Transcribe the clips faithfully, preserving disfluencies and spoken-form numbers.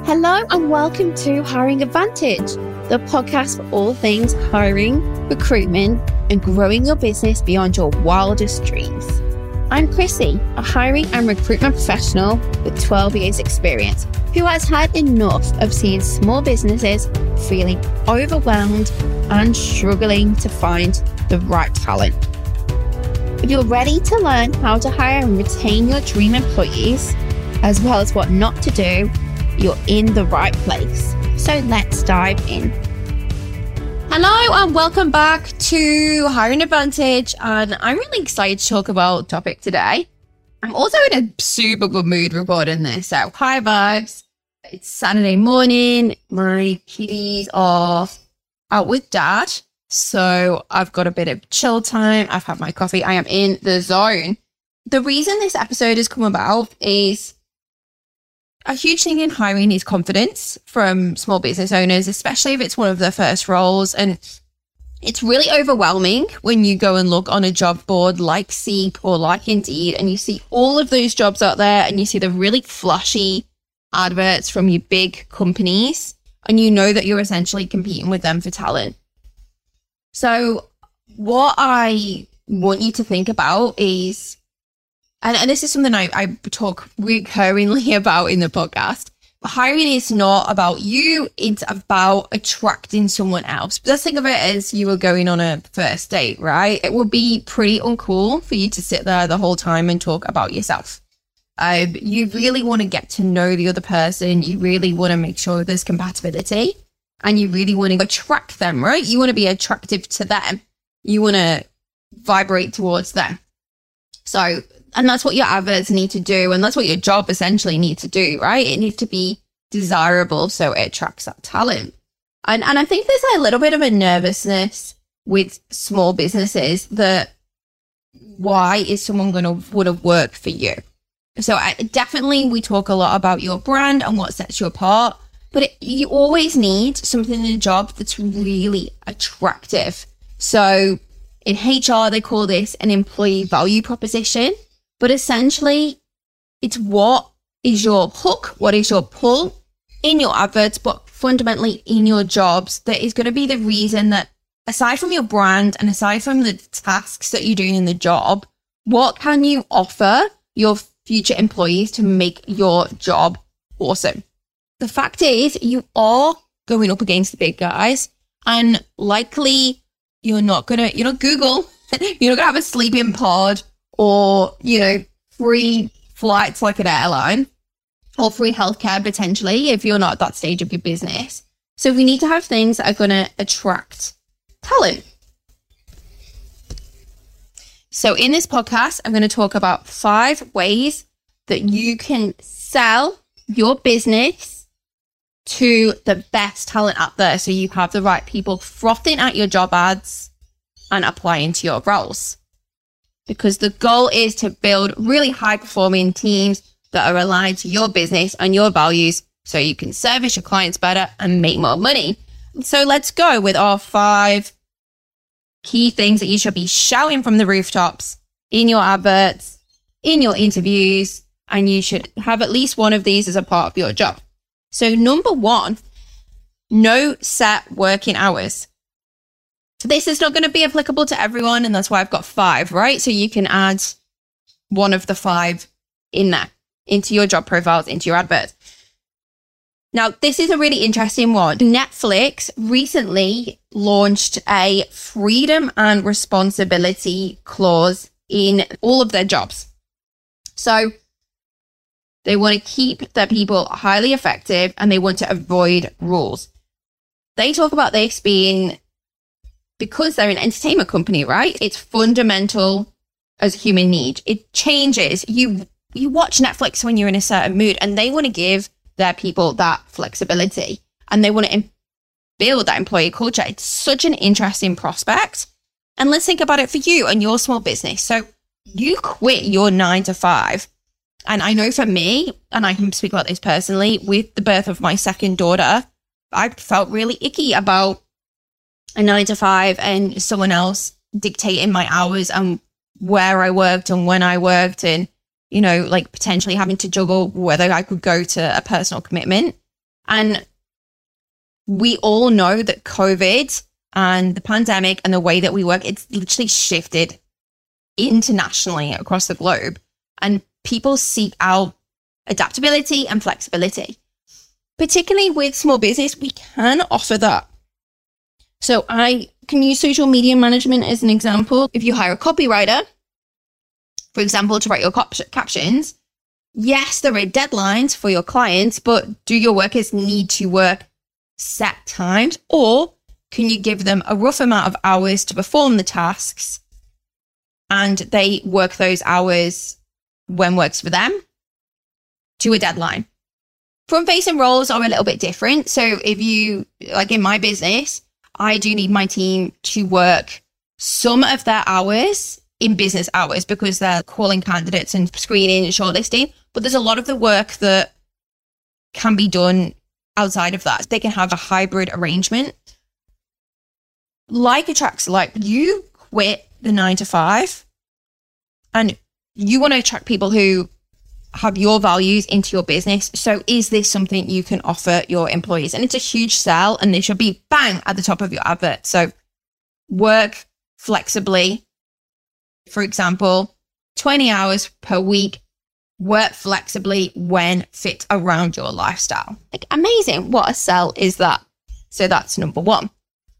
Hello and welcome to Hiring Advantage, the podcast for all things hiring, recruitment, and growing your business beyond your wildest dreams. I'm Chrissy, a hiring and recruitment professional with twelve years experience, who has had enough of seeing small businesses feeling overwhelmed and struggling to find the right talent. If you're ready to learn how to hire and retain your dream employees, as well as what not to do, you're in the right place. So let's dive in. Hello and welcome back to Hiring Advantage. And I'm really excited to talk about the topic today. I'm also in a super good mood recording this. So hi vibes. It's Saturday morning. My kiddies are out with dad. So I've got a bit of chill time. I've had my coffee. I am in the zone. The reason this episode has come about is a huge thing in hiring is confidence from small business owners, especially if it's one of their first roles. And it's really overwhelming when you go and look on a job board like Seek or like Indeed, and you see all of those jobs out there and you see the really flashy adverts from your big companies, and you know that you're essentially competing with them for talent. So what I want you to think about is, And, and this is something I, I talk recurringly about in the podcast. Hiring is not about you. It's about attracting someone else. But let's think of it as you were going on a first date, right? It would be pretty uncool for you to sit there the whole time and talk about yourself. Um, you really want to get to know the other person. You really want to make sure there's compatibility. And you really want to attract them, right? You want to be attractive to them. You want to vibrate towards them. So... And that's what your adverts need to do. And that's what your job essentially needs to do, right? It needs to be desirable so it attracts that talent. And and I think there's a little bit of a nervousness with small businesses that why is someone going to want to work for you? So I, definitely we talk a lot about your brand and what sets you apart, but it, you always need something in a job that's really attractive. So in H R, they call this an employee value proposition. But essentially, it's what is your hook, what is your pull in your adverts, but fundamentally in your jobs that is going to be the reason that, aside from your brand and aside from the tasks that you're doing in the job, what can you offer your future employees to make your job awesome? The fact is, you are going up against the big guys, and likely you're not going to, you're not Google, you're not going to have a sleeping pod, or, you know, free flights like an airline, or free healthcare potentially if you're not at that stage of your business. So we need to have things that are going to attract talent. So in this podcast, I'm going to talk about five ways that you can sell your business to the best talent out there so you have the right people frothing at your job ads and applying to your roles. Because the goal is to build really high-performing teams that are aligned to your business and your values so you can service your clients better and make more money. So let's go with our five key things that you should be shouting from the rooftops in your adverts, in your interviews, and you should have at least one of these as a part of your job. So number one, no set working hours. This is not going to be applicable to everyone, and that's why I've got five, right? So you can add one of the five in there, into your job profiles, into your adverts. Now, this is a really interesting one. Netflix recently launched a freedom and responsibility clause in all of their jobs. So they want to keep their people highly effective and they want to avoid rules. They talk about this being, because they're an entertainment company, right? It's fundamental as a human need. It changes. You you watch Netflix when you're in a certain mood, and they want to give their people that flexibility, and they want to em- build that employee culture. It's such an interesting prospect. And let's think about it for you and your small business. So you quit your nine to five. And I know for me, and I can speak about this personally, with the birth of my second daughter, I felt really icky about a nine to five and someone else dictating my hours and where I worked and when I worked, and, you know, like potentially having to juggle whether I could go to a personal commitment. And we all know that COVID and the pandemic and the way that we work, it's literally shifted internationally across the globe. And people seek out adaptability and flexibility. Particularly with small business, we can offer that. So I can use social media management as an example. If you hire a copywriter, for example, to write your cap- captions, yes, there are deadlines for your clients, but do your workers need to work set times, or can you give them a rough amount of hours to perform the tasks and they work those hours when works for them to a deadline? Front-facing roles are a little bit different. So if you, like in my business, I do need my team to work some of their hours in business hours because they're calling candidates and screening and shortlisting. But there's a lot of the work that can be done outside of that. They can have a hybrid arrangement. Like attracts like, you quit the nine to five and you want to attract people who have your values into your business. So is this something you can offer your employees? And it's a huge sell, and they should be bang at the top of your advert. So work flexibly. For example, twenty hours per week, work flexibly when fit around your lifestyle. Like, amazing. What a sell is that? So that's number one.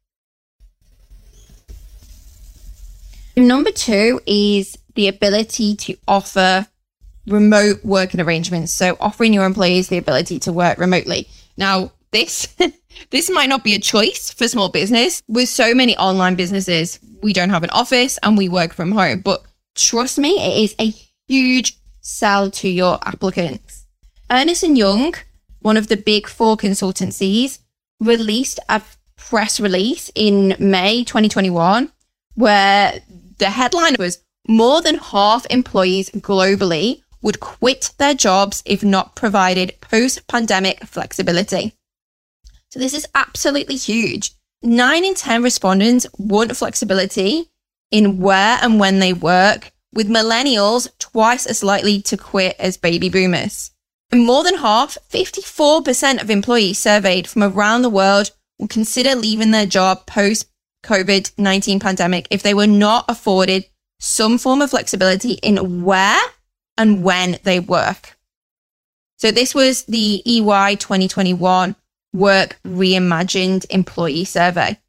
Number two is the ability to offer remote working arrangements. So offering your employees the ability to work remotely. Now, this this might not be a choice for small business. With so many online businesses, we don't have an office and we work from home. But trust me, it is a huge sell to your applicants. Ernst and Young, one of the big four consultancies, released a press release in May twenty twenty-one where the headline was, more than half employees globally would quit their jobs if not provided post-pandemic flexibility. So this is absolutely huge. Nine in ten respondents want flexibility in where and when they work, with millennials twice as likely to quit as baby boomers. And more than half, fifty-four percent of employees surveyed from around the world will consider leaving their job post-COVID nineteen pandemic if they were not afforded some form of flexibility in where and when they work. So this was the E Y twenty twenty-one Work Reimagined Employee Survey.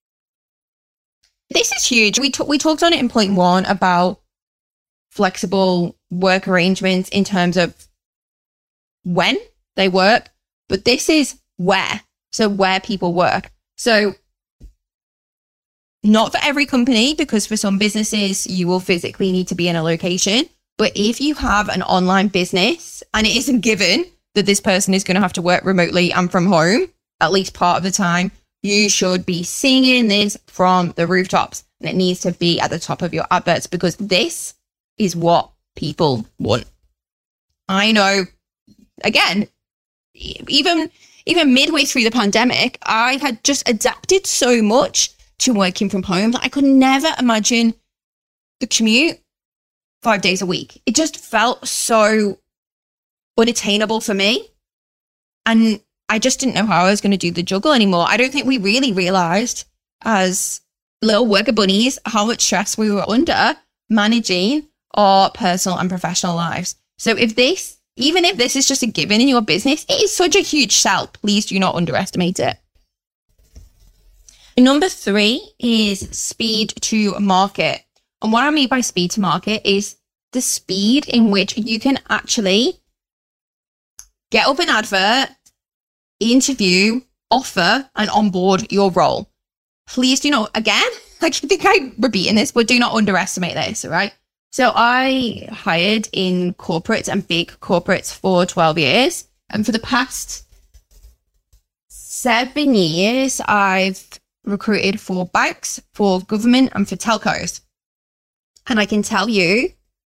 This is huge. We, t- we talked on it in point one about flexible work arrangements in terms of when they work, but this is where. So where people work. So not for every company, because for some businesses, you will physically need to be in a location. But if you have an online business and it isn't given that this person is going to have to work remotely and from home, at least part of the time, you should be singing this from the rooftops. And it needs to be at the top of your adverts because this is what people want. I know, again, even, even midway through the pandemic, I had just adapted so much to working from home that I could never imagine the commute five days a week. It just felt so unattainable for me. And I just didn't know how I was going to do the juggle anymore. I don't think we really realized as little worker bunnies how much stress we were under managing our personal and professional lives. So if this, even if this is just a given in your business, it is such a huge sell. Please do not underestimate it. Number three is speed to market. And what I mean by speed to market is the speed in which you can actually get up an advert, interview, offer, and onboard your role. Please do not, again, I think I'm repeating this, but do not underestimate this, all right? So I hired in corporates and big corporates for twelve years. And for the past seven years, I've recruited for banks, for government, and for telcos. And I can tell you,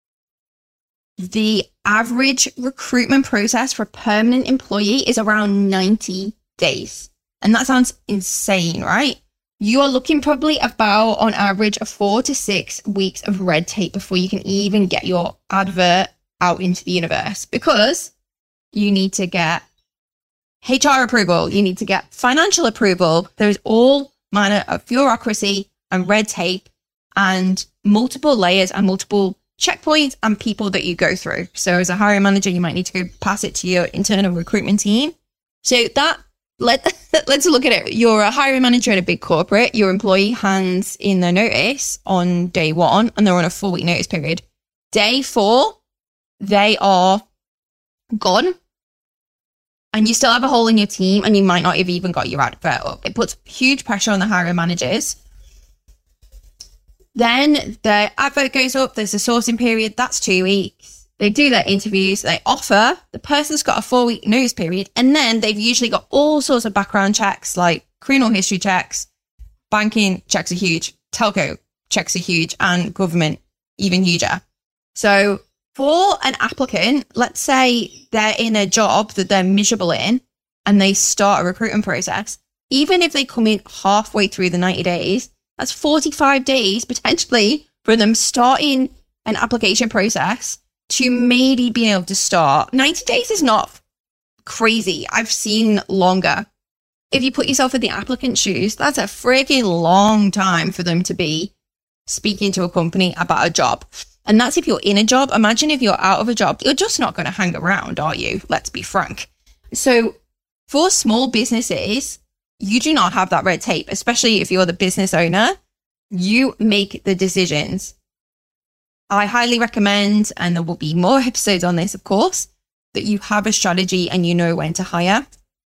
the average recruitment process for a permanent employee is around ninety days. And that sounds insane, right? You are looking probably about, on average, of four to six weeks of red tape before you can even get your advert out into the universe, because you need to get H R approval. You need to get financial approval. There's all manner of bureaucracy and red tape and multiple layers and multiple checkpoints and people that you go through. So as a hiring manager, you might need to go pass it to your internal recruitment team. So that let, let's look at it. You're a hiring manager at a big corporate. Your employee hands in their notice on day one and they're on a four week notice period. Day four, they are gone. And you still have a hole in your team and you might not have even got your advert up. It puts huge pressure on the hiring managers. Then the advert goes up. There's a sourcing period. That's two weeks. They do their interviews. They offer. The person's got a four-week notice period. And then they've usually got all sorts of background checks like criminal history checks. Banking checks are huge. Telco checks are huge. And government even huger. So for an applicant, let's say they're in a job that they're miserable in and they start a recruitment process, even if they come in halfway through the ninety days, that's forty-five days potentially for them starting an application process to maybe be able to start. ninety days is not crazy. I've seen longer. If you put yourself in the applicant's shoes, that's a freaking long time for them to be speaking to a company about a job. And that's if you're in a job. Imagine if you're out of a job, you're just not going to hang around, are you? Let's be frank. So for small businesses, you do not have that red tape, especially if you're the business owner. You make the decisions. I highly recommend, and there will be more episodes on this, of course, that you have a strategy and you know when to hire.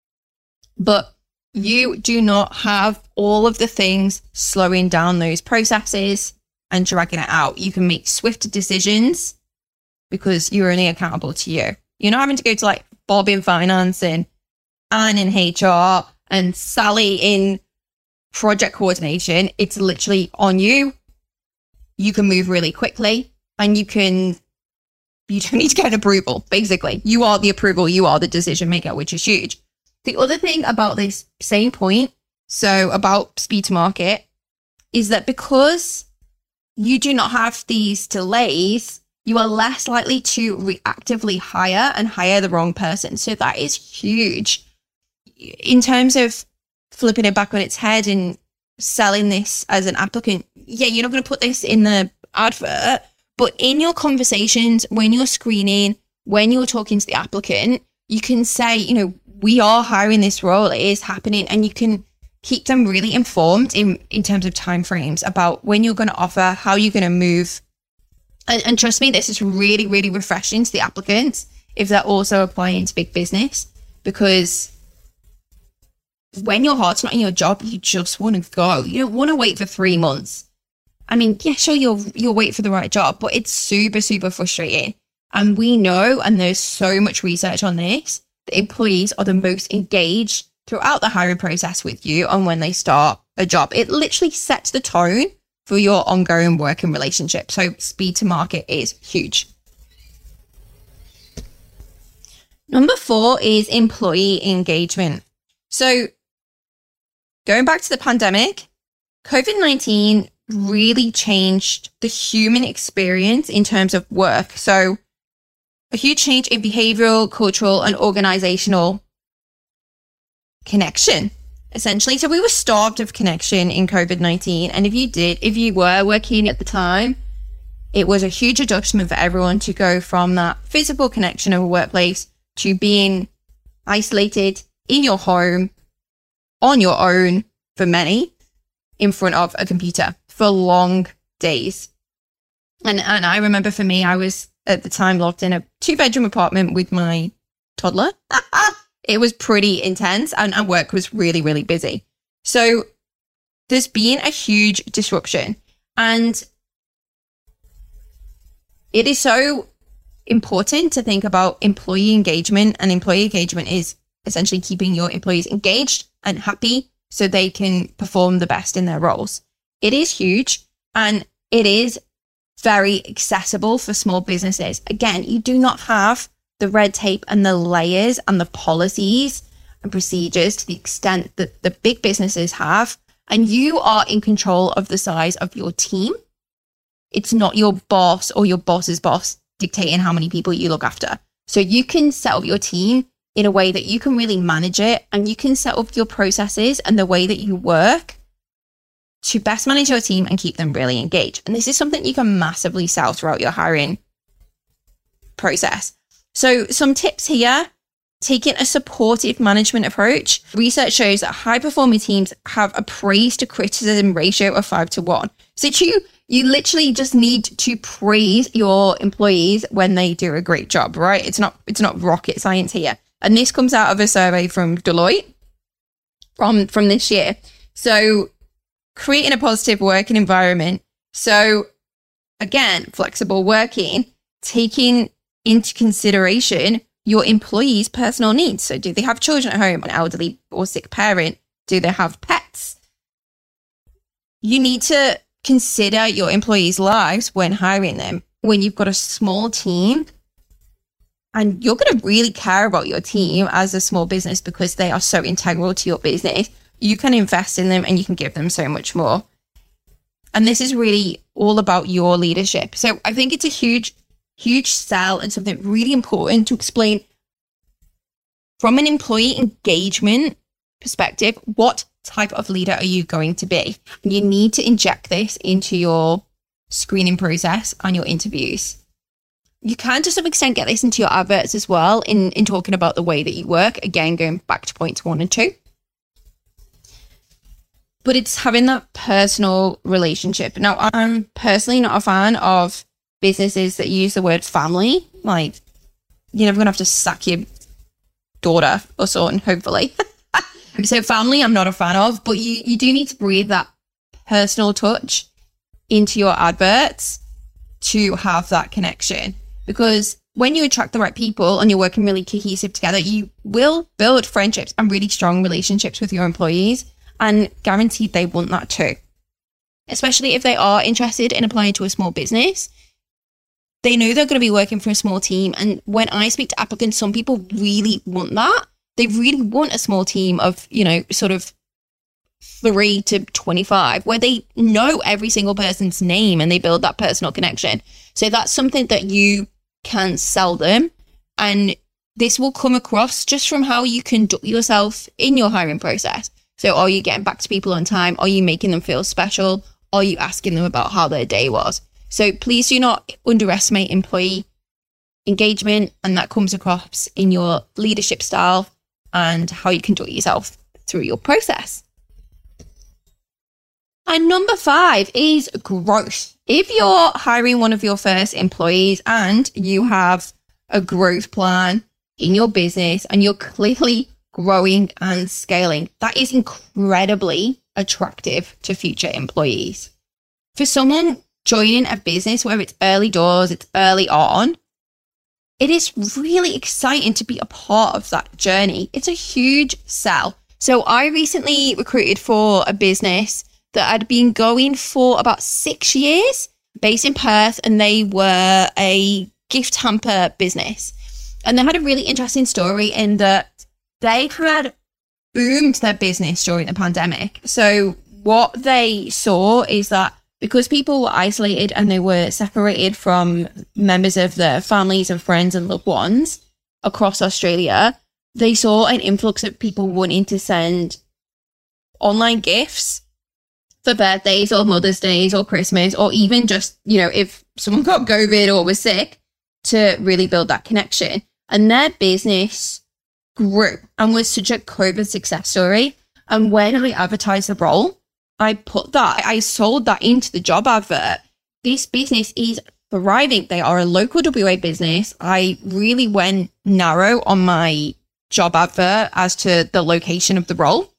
But you do not have all of the things slowing down those processes and dragging it out. You can make swift decisions because you're only accountable to you. You're not having to go to like Bob in finance and Anne in H R and Sally in project coordination. It's literally on you. You can move really quickly and you can, you don't need to get approval. Basically, you are the approval. You are the decision maker, which is huge. The other thing about this same point, so about speed to market, is that because you do not have these delays, you are less likely to reactively hire and hire the wrong person. So that is huge. In terms of flipping it back on its head and selling this as an applicant, yeah, you're not going to put this in the advert, but in your conversations, when you're screening, when you're talking to the applicant, you can say, you know, we are hiring this role, it is happening, and you can keep them really informed in, in terms of timeframes about when you're going to offer, how you're going to move. And, and trust me, this is really, really refreshing to the applicants if they're also applying to big business, because when your heart's not in your job, you just want to go. You don't want to wait for three months. I mean, yeah, sure, you'll, you'll wait for the right job, but it's super, super frustrating. And we know, and there's so much research on this, that employees are the most engaged throughout the hiring process with you and when they start a job. It literally sets the tone for your ongoing working relationship. So speed to market is huge. Number four is employee engagement. So going back to the pandemic, COVID nineteen really changed the human experience in terms of work. So a huge change in behavioral, cultural, and organizational connection, essentially. So we were starved of connection in COVID nineteen. And if you did, if you were working at the time, it was a huge adjustment for everyone to go from that physical connection of a workplace to being isolated in your home, on your own, for many, in front of a computer for long days. And, and I remember for me, I was at the time locked in a two bedroom apartment with my toddler. It was pretty intense and, and work was really, really busy. So there's been a huge disruption, and it is so important to think about employee engagement, and employee engagement is essentially keeping your employees engaged and happy so they can perform the best in their roles. It is huge, and it is very accessible for small businesses. Again, you do not have the red tape and the layers and the policies and procedures to the extent that the big businesses have, and you are in control of the size of your team. It's not your boss or your boss's boss dictating how many people you look after. So you can set up your team in a way that you can really manage it, and you can set up your processes and the way that you work to best manage your team and keep them really engaged. And this is something you can massively sell throughout your hiring process. So some tips here: taking a supportive management approach. Research shows that high performing teams have a praise to criticism ratio of five to one. So you, you literally just need to praise your employees when they do a great job, right? It's not, it's not rocket science here. And this comes out of a survey from Deloitte from, from this year. So creating a positive working environment. So again, flexible working, taking into consideration your employees' personal needs. So do they have children at home, an elderly or sick parent? Do they have pets? You need to consider your employees' lives when hiring them. When you've got a small team, and you're going to really care about your team as a small business because they are so integral to your business, you can invest in them and you can give them so much more. And this is really all about your leadership. So I think it's a huge, huge sell and something really important to explain from an employee engagement perspective. What type of leader are you going to be? You need to inject this into your screening process and your interviews. You can to some extent get this into your adverts as well in, in talking about the way that you work. Again, going back to points one and two. But it's having that personal relationship. Now, I'm personally not a fan of businesses that use the word family. Like, you're never going to have to sack your daughter or son, hopefully. So family, I'm not a fan of, but you, you do need to breathe that personal touch into your adverts to have that connection. Because when you attract the right people and you're working really cohesive together, you will build friendships and really strong relationships with your employees, and guaranteed they want that too. Especially if they are interested in applying to a small business. They know they're going to be working for a small team. And when I speak to applicants, some people really want that. They really want a small team of, you know, sort of three to twenty-five, where they know every single person's name and they build that personal connection. So that's something that you can sell them. And this will come across just from how you conduct yourself in your hiring process. So are you getting back to people on time? Are you making them feel special? Are you asking them about how their day was? So please do not underestimate employee engagement, and that comes across in your leadership style and how you conduct yourself through your process. And number five is growth. If you're hiring one of your first employees and you have a growth plan in your business and you're clearly growing and scaling, that is incredibly attractive to future employees. For someone joining a business where it's early doors, it's early on, it is really exciting to be a part of that journey. It's a huge sell. So I recently recruited for a business that had been going for about six years, based in Perth, and they were a gift hamper business. And they had a really interesting story in that they had boomed their business during the pandemic. So what they saw is that because people were isolated and they were separated from members of their families and friends and loved ones across Australia, they saw an influx of people wanting to send online gifts for birthdays or Mother's Days or Christmas, or even just, you know, if someone got COVID or was sick, to really build that connection. And their business grew and was such a COVID success story. And when I advertised the role, I put that, I sold that into the job advert. This business is thriving. They are a local W A business. I really went narrow on my job advert as to the location of the role.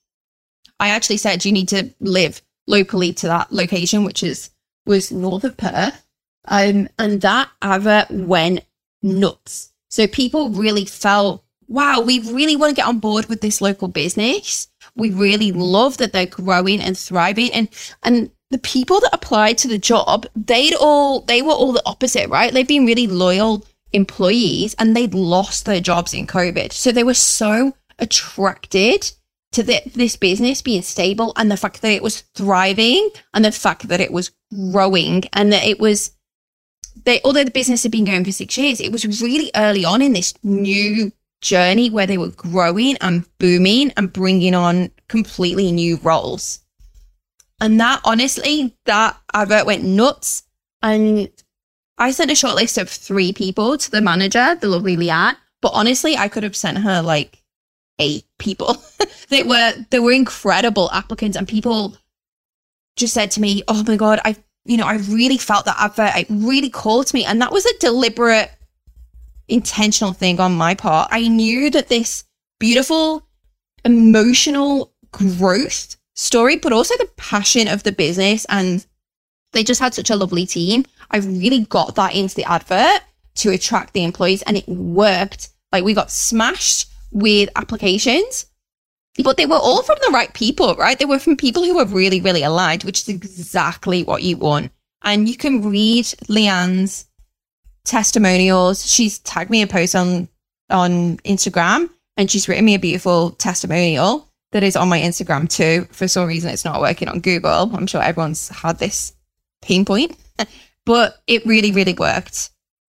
I actually said you need to live locally to that location, which is was north of Perth. Um, and that advert went nuts. So people really felt, wow, we really want to get on board with this local business. We really love that they're growing and thriving. And and the people that applied to the job, they'd all they were all the opposite, right? They've been really loyal employees and they'd lost their jobs in COVID. So they were so attracted to the, this business being stable and the fact that it was thriving and the fact that it was growing and that it was, they although the business had been going for six years, it was really early on in this new journey where they were growing and booming and bringing on completely new roles. And that, honestly, that advert went nuts. And I sent a short list of three people to the manager, the lovely Leanne. But honestly, I could have sent her like eight people. they were they were incredible applicants, and people just said to me, "Oh my God, I you know I really felt that advert. It really called to me," and that was a deliberate, intentional thing on my part. I knew that this beautiful, emotional growth story, but also the passion of the business, and they just had such a lovely team. I really got that into the advert to attract the employees, and it worked. Like, we got smashed with applications, but they were all from the right people, right? They were from people who were really, really aligned, which is exactly what you want. And you can read Leanne's testimonials. She's tagged me a post on, on Instagram, and she's written me a beautiful testimonial that is on my Instagram too. For some reason, it's not working on Google. I'm sure everyone's had this pain point, but it really, really worked.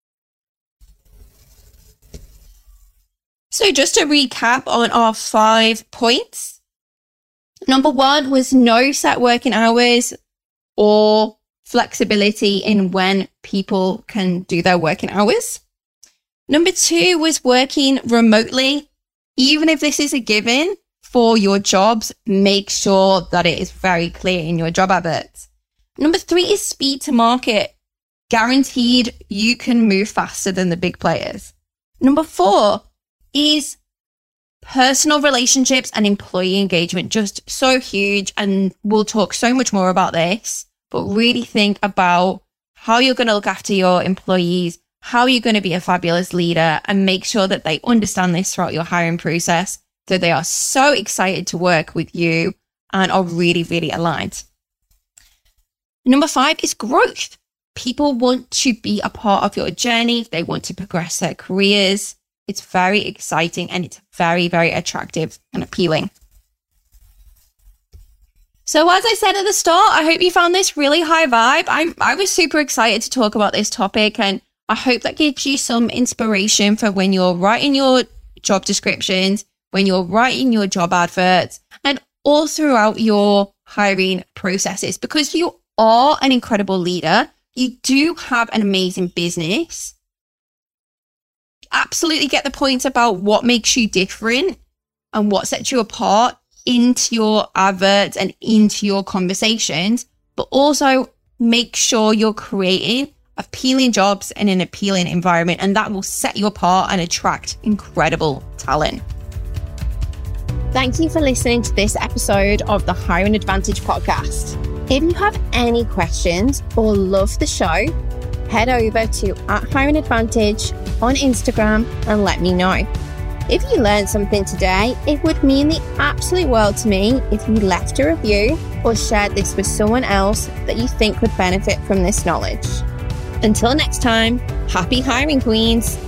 So just to recap on our five points. Number one was no set working hours or flexibility in when people can do their working hours. Number two was working remotely. Even if this is a given for your jobs, make sure that it is very clear in your job adverts. Number three is speed to market. Guaranteed you can move faster than the big players. Number four is personal relationships and employee engagement. Just so huge. And we'll talk so much more about this, but really think about how you're going to look after your employees, how you're going to be a fabulous leader, and make sure that they understand this throughout your hiring process, so they are so excited to work with you and are really, really aligned. Number five is growth. People want to be a part of your journey. They want to progress their careers. It's very exciting, and it's very, very attractive and appealing. So as I said at the start, I hope you found this really high vibe. I, I was super excited to talk about this topic, and I hope that gives you some inspiration for when you're writing your job descriptions, when you're writing your job adverts, and all throughout your hiring processes, because you are an incredible leader. You do have an amazing business. Absolutely get the point about what makes you different and what sets you apart into your adverts and into your conversations, but also make sure you're creating appealing jobs in an appealing environment, and that will set you apart and attract incredible talent. Thank you for listening to this episode of the Hiring Advantage podcast. If you have any questions or love the show, head over to at Hiring Advantage on Instagram and let me know. If you learned something today, it would mean the absolute world to me if you left a review or shared this with someone else that you think would benefit from this knowledge. Until next time, happy hiring, queens.